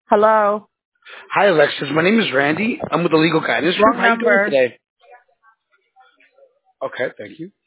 Hello. Hi, Alexis. My name is Randy. I'm with the Legal Guidance Group. Wrong How you doing number. today? Okay, thank you.